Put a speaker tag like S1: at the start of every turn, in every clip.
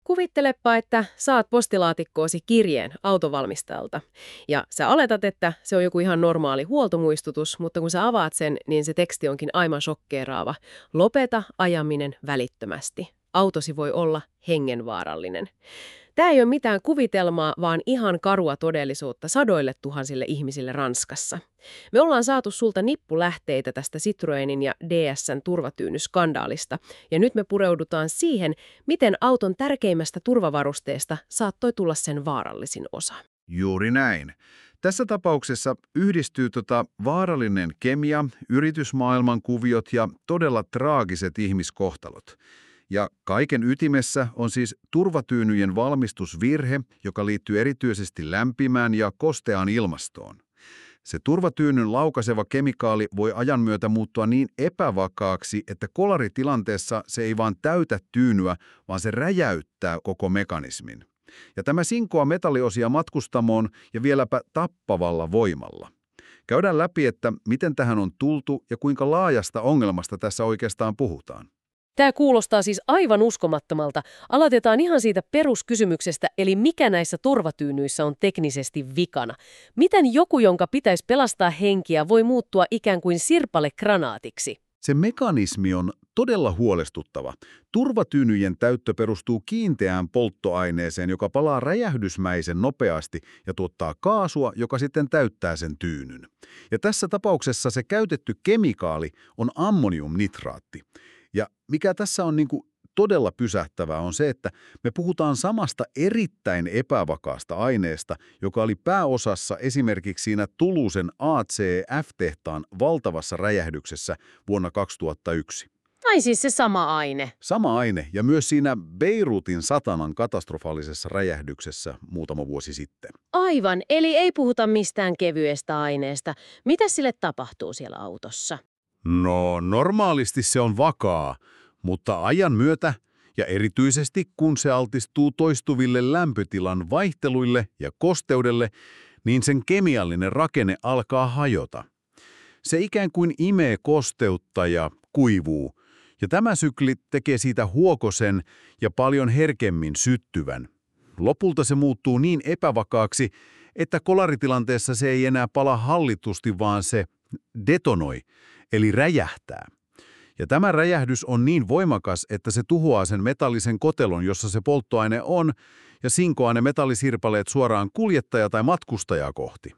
S1: Kuvittelepa, että saat postilaatikkoasi kirjeen autovalmistajalta. Ja sä oletat, että se on joku ihan normaali huoltomuistutus, mutta kun sä avaat sen, niin se teksti onkin aivan shokkeeraava. Lopeta ajaminen välittömästi. Autosi voi olla hengenvaarallinen. Tämä ei ole mitään kuvitelmaa, vaan ihan karua todellisuutta sadoille tuhansille ihmisille Ranskassa. Me ollaan saatu sulta nippulähteitä tästä Citroenin ja DS:n turvatyynyskandaalista, ja nyt me pureudutaan siihen, miten auton tärkeimmästä turvavarusteesta saattoi tulla sen vaarallisin osa.
S2: Juuri näin. Tässä tapauksessa yhdistyy vaarallinen kemia, yritysmaailman kuviot ja todella traagiset ihmiskohtalot. Ja kaiken ytimessä on siis turvatyynyjen valmistusvirhe, joka liittyy erityisesti lämpimään ja kosteaan ilmastoon. Se turvatyynyn laukaiseva kemikaali voi ajan myötä muuttua niin epävakaaksi, että kolaritilanteessa se ei vaan täytä tyynyä, vaan se räjäyttää koko mekanismin. Ja tämä sinkoaa metalliosia matkustamoon ja vieläpä tappavalla voimalla. Käydään läpi, että miten tähän on tultu ja kuinka laajasta ongelmasta tässä oikeastaan puhutaan.
S1: Tämä kuulostaa siis aivan uskomattomalta. Aloitetaan ihan siitä peruskysymyksestä, eli mikä näissä turvatyynyissä on teknisesti vikana. Miten joku, jonka pitäisi pelastaa henkiä, voi muuttua ikään kuin sirpalegranaatiksi?
S2: Se mekanismi on todella huolestuttava. Turvatyynyjen täyttö perustuu kiinteään polttoaineeseen, joka palaa räjähdysmäisen nopeasti ja tuottaa kaasua, joka sitten täyttää sen tyynyn. Ja tässä tapauksessa se käytetty kemikaali on ammoniumnitraatti. Ja mikä tässä on todella pysähtävää on se, että me puhutaan samasta erittäin epävakaasta aineesta, joka oli pääosassa esimerkiksi siinä Toulousen ACF-tehtaan valtavassa räjähdyksessä vuonna 2001.
S1: Ai siis se sama aine.
S2: Sama aine ja myös siinä Beirutin satanan katastrofaalisessa räjähdyksessä muutama vuosi sitten.
S1: Aivan, eli ei puhuta mistään kevyestä aineesta. Mitä sille tapahtuu siellä autossa?
S2: No, normaalisti se on vakaa, mutta ajan myötä ja erityisesti kun se altistuu toistuville lämpötilan vaihteluille ja kosteudelle, niin sen kemiallinen rakenne alkaa hajota. Se ikään kuin imee kosteutta ja kuivuu, ja tämä sykli tekee siitä huokosen ja paljon herkemmin syttyvän. Lopulta se muuttuu niin epävakaaksi, että kolaritilanteessa se ei enää pala hallitusti, vaan se detonoi, eli räjähtää. Ja tämä räjähdys on niin voimakas, että se tuhoaa sen metallisen kotelon, jossa se polttoaine on, ja sinkoaa ne metallisirpaleet suoraan kuljettaja- tai matkustajaa kohti.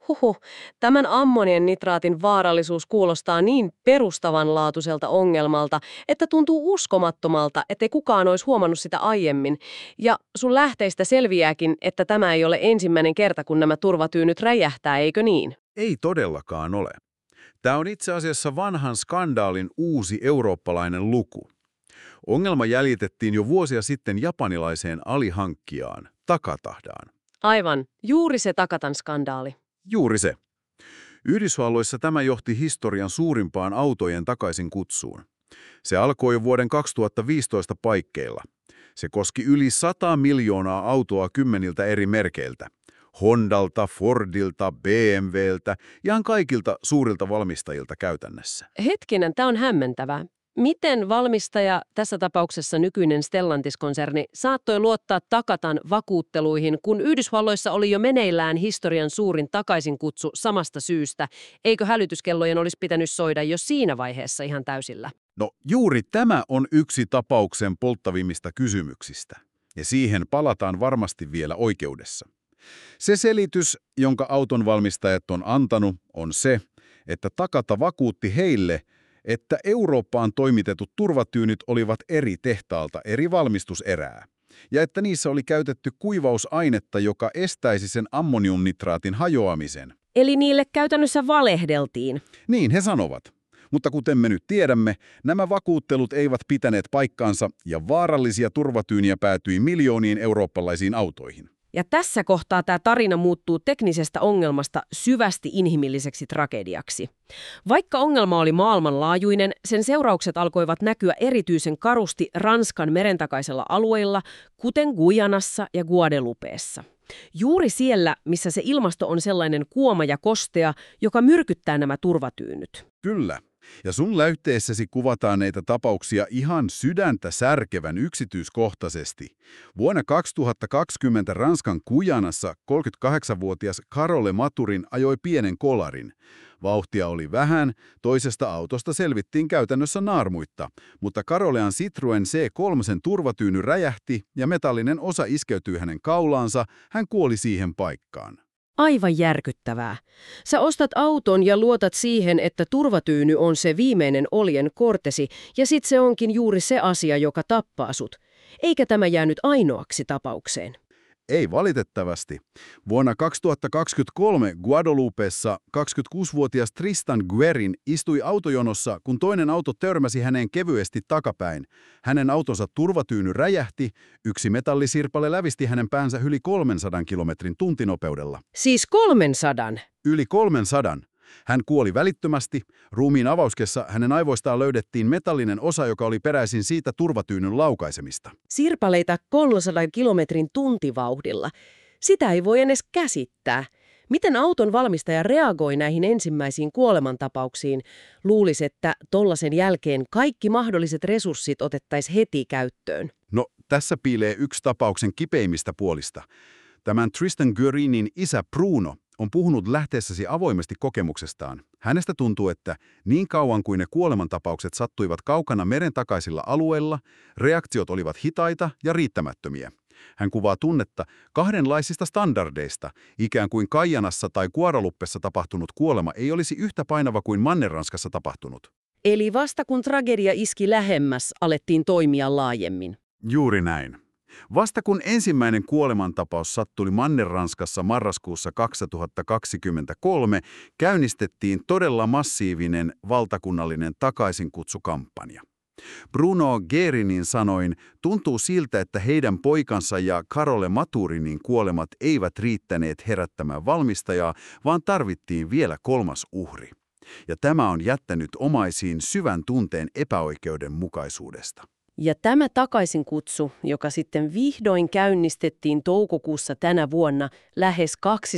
S1: Tämän ammoniumnitraatin vaarallisuus kuulostaa niin perustavanlaatuiselta ongelmalta, että tuntuu uskomattomalta, ettei kukaan olisi huomannut sitä aiemmin. Ja sun lähteistä selviääkin, että tämä ei ole ensimmäinen kerta, kun nämä turvatyynyt räjähtää, eikö niin?
S2: Ei todellakaan ole. Tämä on itse asiassa vanhan skandaalin uusi eurooppalainen luku. Ongelma jäljitettiin jo vuosia sitten japanilaiseen alihankkijaan, Takatahdaan.
S1: Aivan, juuri se Takatan skandaali.
S2: Juuri se. Yhdysvalloissa tämä johti historian suurimpaan autojen takaisin kutsuun. Se alkoi jo vuoden 2015 paikkeilla. Se koski yli 100 miljoonaa autoa 10 eri merkeiltä. Hondalta, Fordilta, BMWltä, ihan kaikilta suurilta valmistajilta käytännössä.
S1: Hetkinen, tämä on hämmentävää. Miten valmistaja, tässä tapauksessa nykyinen Stellantis-konserni, saattoi luottaa Takatan vakuutteluihin, kun Yhdysvalloissa oli jo meneillään historian suurin takaisinkutsu samasta syystä? Eikö hälytyskellojen olisi pitänyt soida jo siinä vaiheessa ihan täysillä?
S2: No juuri tämä on yksi tapauksen polttavimmista kysymyksistä, ja siihen palataan varmasti vielä oikeudessa. Se selitys, jonka autonvalmistajat on antanut, on se, että Takata vakuutti heille, että Eurooppaan toimitetut turvatyynyt olivat eri tehtaalta eri valmistuserää, ja että niissä oli käytetty kuivausainetta, joka estäisi sen ammoniumnitraatin hajoamisen.
S1: Eli niille käytännössä valehdeltiin.
S2: Niin he sanovat. Mutta kuten me nyt tiedämme, nämä vakuuttelut eivät pitäneet paikkaansa ja vaarallisia turvatyyniä päätyi miljooniin eurooppalaisiin autoihin.
S1: Ja tässä kohtaa tämä tarina muuttuu teknisestä ongelmasta syvästi inhimilliseksi tragediaksi. Vaikka ongelma oli maailmanlaajuinen, sen seuraukset alkoivat näkyä erityisen karusti Ranskan merentakaisella alueilla, kuten Guyanassa ja Guadeloupeessa. Juuri siellä, missä se ilmasto on sellainen kuoma ja kostea, joka myrkyttää nämä turvatyynyt.
S2: Kyllä. Ja sun läyhteessäsi kuvataan näitä tapauksia ihan sydäntä särkevän yksityiskohtaisesti. Vuonna 2020 Ranskan Guyanassa 38-vuotias Carole Maturin ajoi pienen kolarin. Vauhtia oli vähän, toisesta autosta selvittiin käytännössä naarmuitta, mutta Carolean Citroën C3 turvatyyny räjähti ja metallinen osa iskeytyi hänen kaulaansa, hän kuoli siihen paikkaan.
S1: Aivan järkyttävää. Sä ostat auton ja luotat siihen, että turvatyyny on se viimeinen oljen kortesi, ja sit se onkin juuri se asia, joka tappaa sut. Eikä tämä jäänyt ainoaksi tapaukseen.
S2: Ei valitettavasti. Vuonna 2023 Guadeloupessa 26-vuotias Tristan Guerin istui autojonossa, kun toinen auto törmäsi häneen kevyesti takapäin. Hänen autonsa turvatyyny räjähti, yksi metallisirpale lävisti hänen päänsä yli 300 kilometrin tuntinopeudella.
S1: Siis 300?
S2: Yli 300. Hän kuoli välittömästi. Ruumiin avauskessa hänen aivoistaan löydettiin metallinen osa, joka oli peräisin siitä turvatyynyn laukaisemista.
S1: Sirpaleita 300 kilometrin tuntivauhdilla. Sitä ei voi edes käsittää. Miten auton valmistaja reagoi näihin ensimmäisiin kuolemantapauksiin? Luulisi, että tollaisen jälkeen kaikki mahdolliset resurssit otettaisiin heti käyttöön.
S2: No, tässä piilee yksi tapauksen kipeimmistä puolista. Tämän Tristan Guerinin isä Bruno on puhunut lähteessäsi avoimesti kokemuksestaan. Hänestä tuntuu, että niin kauan kuin ne kuolemantapaukset sattuivat kaukana meren takaisilla alueilla, reaktiot olivat hitaita ja riittämättömiä. Hän kuvaa tunnetta kahdenlaisista standardeista, ikään kuin Guyanassa tai Guadeloupessa tapahtunut kuolema ei olisi yhtä painava kuin Manner-Ranskassa tapahtunut.
S1: Eli vasta kun tragedia iski lähemmäs, alettiin toimia laajemmin.
S2: Juuri näin. Vasta kun ensimmäinen kuolemantapaus sattui Manner-Ranskassa marraskuussa 2023, käynnistettiin todella massiivinen valtakunnallinen takaisinkutsukkampanja. Bruno Guerinin sanoin, tuntuu siltä, että heidän poikansa ja Carole Maturinin kuolemat eivät riittäneet herättämään valmistajaa, vaan tarvittiin vielä kolmas uhri. Ja tämä on jättänyt omaisiin syvän tunteen epäoikeudenmukaisuudesta.
S1: Ja tämä takaisinkutsu, joka sitten vihdoin käynnistettiin toukokuussa tänä vuonna lähes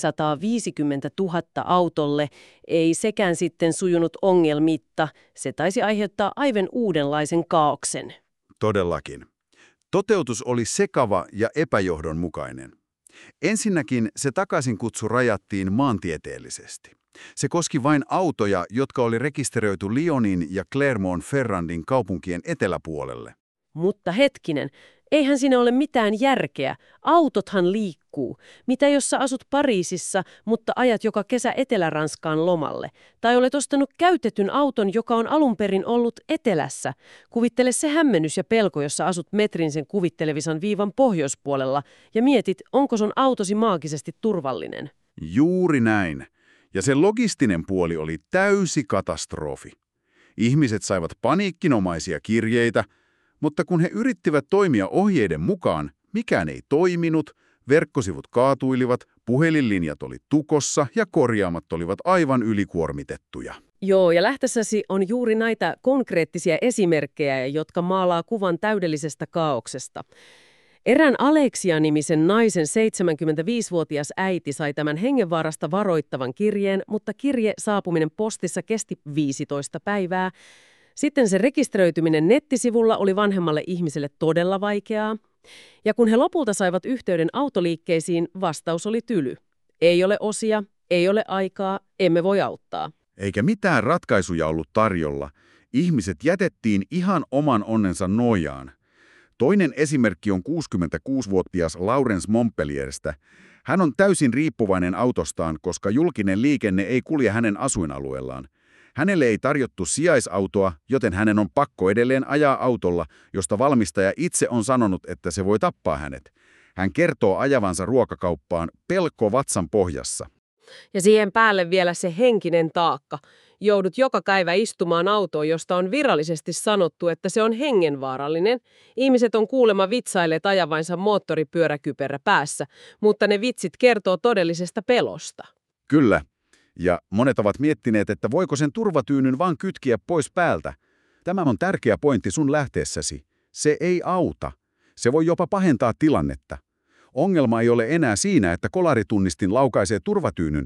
S1: 250 000 autolle, ei sekään sitten sujunut ongelmitta. Se taisi aiheuttaa aivan uudenlaisen kaaoksen.
S2: Todellakin. Toteutus oli sekava ja epäjohdonmukainen. Ensinnäkin se takaisinkutsu rajattiin maantieteellisesti. Se koski vain autoja, jotka oli rekisteröity Lyonin ja Clermont-Ferrandin kaupunkien eteläpuolelle.
S1: Mutta hetkinen, eihän siinä ole mitään järkeä. Autothan liikkuu. Mitä jos sä asut Pariisissa, mutta ajat joka kesä Etelä-Ranskaan lomalle? Tai olet ostanut käytetyn auton, joka on alun perin ollut etelässä? Kuvittele se hämmennys ja pelko, jossa asut metrin sen kuvittelevisan viivan pohjoispuolella ja mietit, onko sun autosi maagisesti turvallinen.
S2: Juuri näin. Ja se logistinen puoli oli täysi katastrofi. Ihmiset saivat paniikkinomaisia kirjeitä, mutta kun he yrittivät toimia ohjeiden mukaan, mikään ei toiminut, verkkosivut kaatuilivat, puhelinlinjat oli tukossa ja korjaamat olivat aivan ylikuormitettuja.
S1: Joo, ja lähtössäsi on juuri näitä konkreettisia esimerkkejä, jotka maalaa kuvan täydellisestä kaauksesta. Erään Alexia-nimisen naisen 75-vuotias äiti sai tämän hengenvaarasta varoittavan kirjeen, mutta kirje saapuminen postissa kesti 15 päivää. Sitten se rekisteröityminen nettisivulla oli vanhemmalle ihmiselle todella vaikeaa. Ja kun he lopulta saivat yhteyden autoliikkeisiin, vastaus oli tyly. Ei ole osia, ei ole aikaa, emme voi auttaa.
S2: Eikä mitään ratkaisuja ollut tarjolla. Ihmiset jätettiin ihan oman onnensa nojaan. Toinen esimerkki on 66-vuotias Laurence Montpellierstä. Hän on täysin riippuvainen autostaan, koska julkinen liikenne ei kulje hänen asuinalueellaan. Hänelle ei tarjottu sijaisautoa, joten hänen on pakko edelleen ajaa autolla, josta valmistaja itse on sanonut, että se voi tappaa hänet. Hän kertoo ajavansa ruokakauppaan pelko vatsan pohjassa.
S1: Ja siihen päälle vielä se henkinen taakka. Joudut joka päivä istumaan autoon, josta on virallisesti sanottu, että se on hengenvaarallinen. Ihmiset on kuulemma vitsailleet ajavansa moottoripyöräkyperä päässä, mutta ne vitsit kertoo todellisesta pelosta.
S2: Kyllä. Ja monet ovat miettineet, että voiko sen turvatyynyn vaan kytkiä pois päältä. Tämä on tärkeä pointti sun lähteessäsi. Se ei auta. Se voi jopa pahentaa tilannetta. Ongelma ei ole enää siinä, että kolaritunnistin laukaisee turvatyynyn.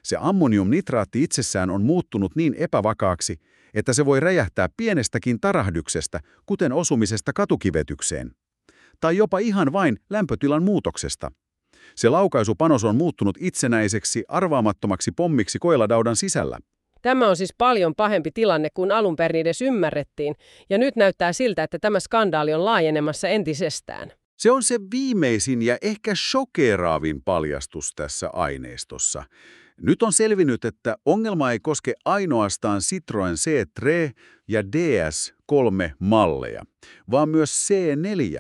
S2: Se ammoniumnitraatti itsessään on muuttunut niin epävakaaksi, että se voi räjähtää pienestäkin tarahduksesta, kuten osumisesta katukivetykseen. Tai jopa ihan vain lämpötilan muutoksesta. Se laukaisupanos on muuttunut itsenäiseksi, arvaamattomaksi pommiksi koiladaudan sisällä.
S1: Tämä on siis paljon pahempi tilanne kuin alun perin edes ymmärrettiin, ja nyt näyttää siltä, että tämä skandaali on laajenemassa entisestään.
S2: Se on se viimeisin ja ehkä shokeeraavin paljastus tässä aineistossa. Nyt on selvinnyt, että ongelma ei koske ainoastaan Citroën C3 ja DS3-malleja, vaan myös C4,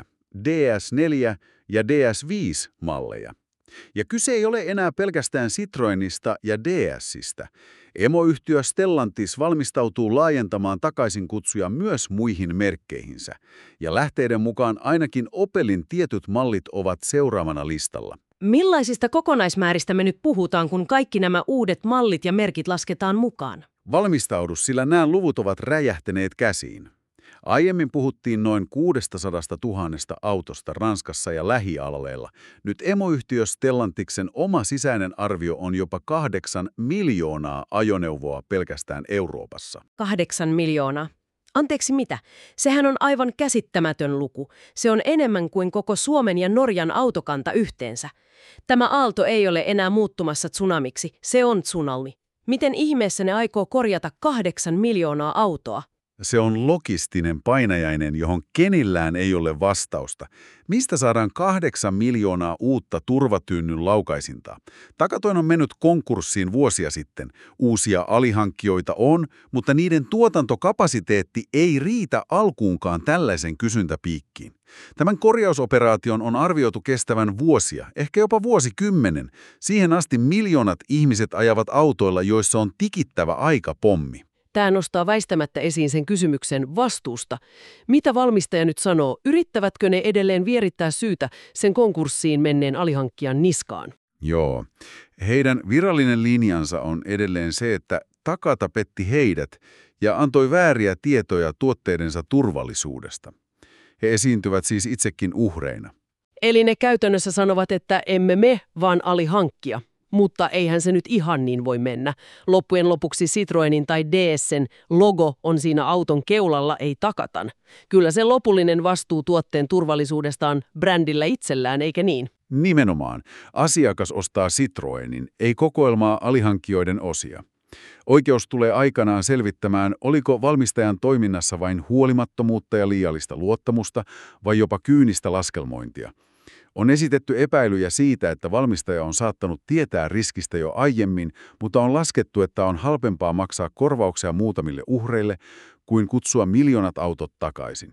S2: DS4 ja DS5-malleja. Ja kyse ei ole enää pelkästään Citroenista ja DSistä. Emoyhtiö Stellantis valmistautuu laajentamaan takaisinkutsuja myös muihin merkkeihinsä. Ja lähteiden mukaan ainakin Opelin tietyt mallit ovat seuraavana listalla.
S3: Millaisista kokonaismääristä me nyt puhutaan, kun kaikki nämä uudet mallit ja merkit lasketaan mukaan?
S2: Valmistaudu, sillä nämä luvut ovat räjähtäneet käsiin. Aiemmin puhuttiin noin 600 000 autosta Ranskassa ja lähialueilla. Nyt emoyhtiö Stellantiksen oma sisäinen arvio on jopa 8 miljoonaa ajoneuvoa pelkästään Euroopassa.
S3: 8 miljoonaa. Anteeksi mitä? Sehän on aivan käsittämätön luku. Se on enemmän kuin koko Suomen ja Norjan autokanta yhteensä. Tämä aalto ei ole enää muuttumassa tsunamiksi, se on tsunami. Miten ihmeessä ne aikoo korjata 8 miljoonaa autoa?
S2: Se on logistinen painajainen, johon kenillään ei ole vastausta. Mistä saadaan 8 miljoonaa uutta turvatynnyn laukaisintaa? Takatoin on mennyt konkurssiin vuosia sitten. Uusia alihankkijoita on, mutta niiden tuotantokapasiteetti ei riitä alkuunkaan tällaisen kysyntäpiikkiin. Tämän korjausoperaation on arvioitu kestävän vuosia, ehkä jopa vuosikymmenen. Siihen asti miljoonat ihmiset ajavat autoilla, joissa on tikittävä aikapommi.
S1: Tämä nostaa väistämättä esiin sen kysymyksen vastuusta. Mitä valmistaja nyt sanoo? Yrittävätkö ne edelleen vierittää syytä sen konkurssiin menneen alihankkijan niskaan?
S2: Joo. Heidän virallinen linjansa on edelleen se, että Takata petti heidät ja antoi vääriä tietoja tuotteidensa turvallisuudesta. He esiintyvät siis itsekin uhreina.
S1: Eli ne käytännössä sanovat, että emme me, vaan alihankkija. Mutta eihän se nyt ihan niin voi mennä. Loppujen lopuksi Citroenin tai DS:n logo on siinä auton keulalla, ei Takatan. Kyllä se lopullinen vastuu tuotteen turvallisuudesta on brändillä itsellään, eikä niin?
S2: Nimenomaan. Asiakas ostaa Citroenin, ei kokoelmaa alihankkijoiden osia. Oikeus tulee aikanaan selvittämään, oliko valmistajan toiminnassa vain huolimattomuutta ja liiallista luottamusta vai jopa kyynistä laskelmointia. On esitetty epäilyjä siitä, että valmistaja on saattanut tietää riskistä jo aiemmin, mutta on laskettu, että on halpempaa maksaa korvauksia muutamille uhreille kuin kutsua miljoonat autot takaisin.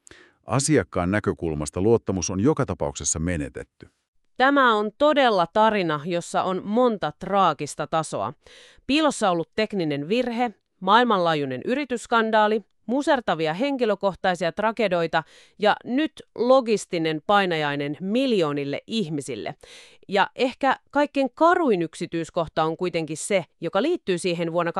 S2: Asiakkaan näkökulmasta luottamus on joka tapauksessa menetetty.
S3: Tämä on todella tarina, jossa on monta traagista tasoa. Piilossa ollut tekninen virhe, maailmanlaajuinen yritysskandaali, musertavia henkilökohtaisia tragedioita ja nyt logistinen painajainen miljoonille ihmisille. Ja ehkä kaikkein karuin yksityiskohta on kuitenkin se, joka liittyy siihen vuonna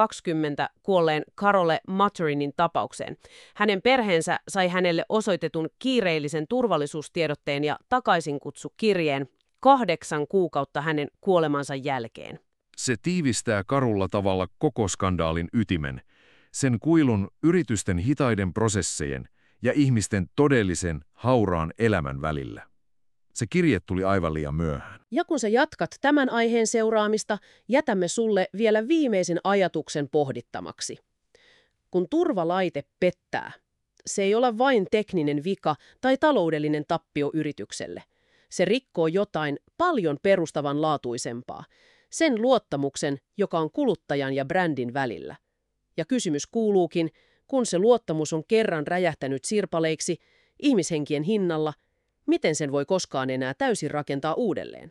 S3: 2020 kuolleen Carole Maturinin tapaukseen. Hänen perheensä sai hänelle osoitetun kiireellisen turvallisuustiedotteen ja takaisinkutsukirjeen 8 kuukautta hänen kuolemansa jälkeen.
S4: Se tiivistää karulla tavalla koko skandaalin ytimen. Sen kuilun yritysten hitaiden prosessejen ja ihmisten todellisen, hauraan elämän välillä. Se kirje tuli aivan liian myöhään.
S1: Ja kun sä jatkat tämän aiheen seuraamista, jätämme sulle vielä viimeisen ajatuksen pohdittamaksi. Kun turvalaite pettää, se ei ole vain tekninen vika tai taloudellinen tappio yritykselle. Se rikkoo jotain paljon perustavanlaatuisempaa, sen luottamuksen, joka on kuluttajan ja brändin välillä. Ja kysymys kuuluukin, kun se luottamus on kerran räjähtänyt sirpaleiksi ihmishenkien hinnalla, miten sen voi koskaan enää täysin rakentaa uudelleen?